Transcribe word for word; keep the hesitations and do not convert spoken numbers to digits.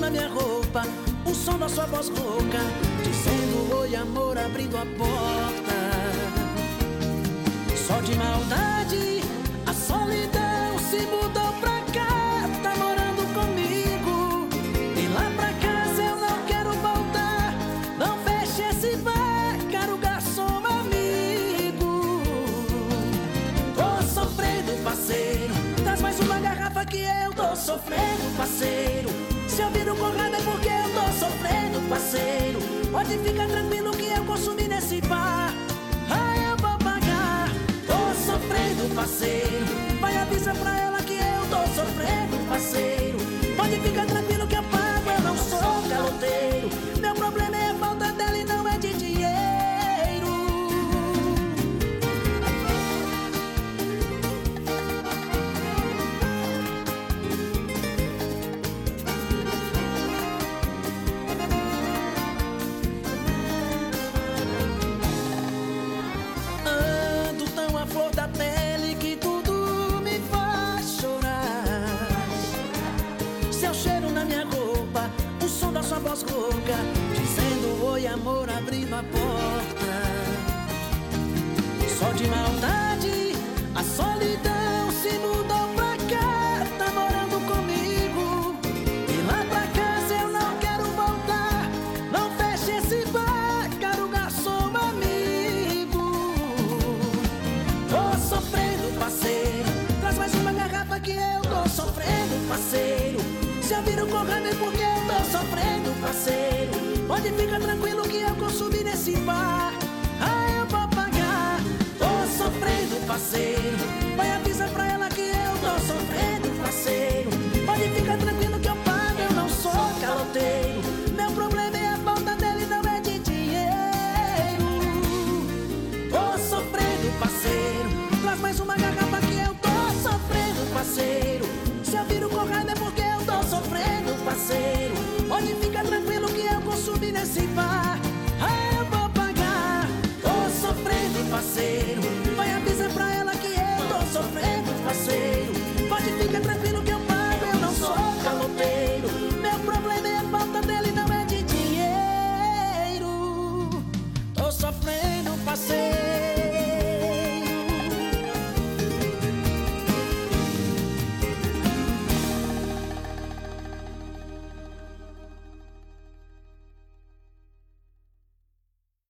na minha roupa o som da sua voz rouca, dizendo oi amor, abrindo a porta. Só de maldade a solidão se mudou pra cá, tá morando comigo. E lá pra casa eu não quero voltar. Não feche esse bar, caro garçom amigo. Tô sofrendo, parceiro, traz mais uma garrafa que eu tô sofrendo, parceiro. Se eu viro correndo é porque eu tô sofrendo, parceiro. Pode ficar tranquilo que eu consumi nesse bar. Ah, eu vou pagar. Tô sofrendo, parceiro, vai avisa pra ela que eu tô sofrendo, parceiro. Pode ficar tranquilo que eu pago, eu não sou caloteiro. Meu problema é a falta dela e não é de dinheiro. Ando tão à flor da pele que tudo me faz chorar. Seu cheiro na minha roupa, o som da sua voz rouca, dizendo oi amor, abrindo a porta. Só de maldade a solidão se mudou pra cá, tá morando comigo. E lá pra casa eu não quero voltar. Não feche esse bar, caro garçom amigo. Tô sofrendo, parceiro, traz mais uma garrafa que eu tô sofrendo, parceiro. Se eu viro correndo é porque eu tô sofrendo, parceiro. Pode ficar tranquilo que eu consumi nesse bar. Ah, eu vou pagar. Tô sofrendo, parceiro, vai avisa pra ela que eu tô sofrendo, parceiro. Pode ficar tranquilo que eu pago, eu não sou caloteiro. Meu problema é a falta dela e não é de dinheiro. Tô sofrendo, parceiro, traz mais uma garrafa que eu tô sofrendo, parceiro. Se eu viro correndo é porque eu tô sofrendo, parceiro. Pode ficar tranquilo que eu consumi nesse bar. Ah, eu vou pagar. Tô sofrendo, parceiro, vai avisar pra ela que eu tô sofrendo, parceiro. Pode ficar tranquilo que eu